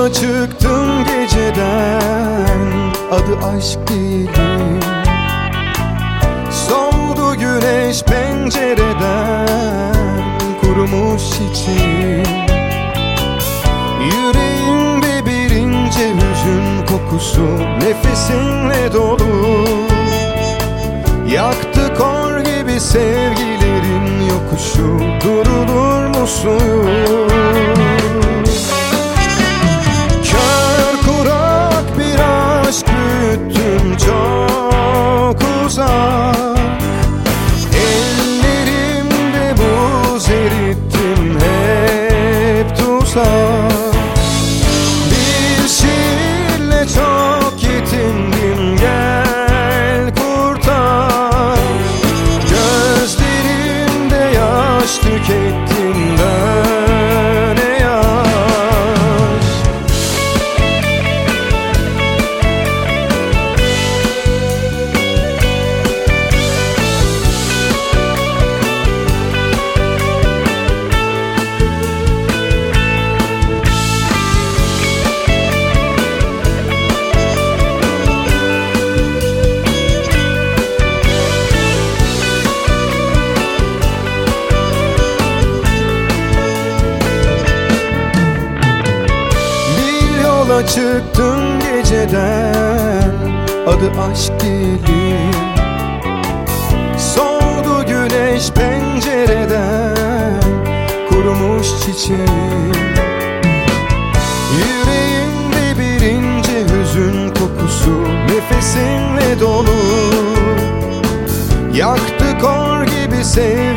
yola çıktım geceden, adı aşk değilim. Soldu güneş pencereden, kurumuş çiçeğim. Yüreğimde bir ince hüzün kokusu, nefesinle dolu. Yaktı kor gibi sevgilerin yokuşu, durulur mu suyu? Kör kurak bir aşk büyüttüm çok uzak. Ellerimde buz erittim hep tuzak. Bir şiirle çok yetindim, gel kurtar. Gözlerimde yaş tükettim, böyle yaş. Yola çıktım geceden, adı aşk değilim. Soldu güneş pencereden, kurumuş çiçeğim. Yüreğimde bir ince hüzün kokusu, nefesinle dolu. Yaktı kor gibi sevgilerin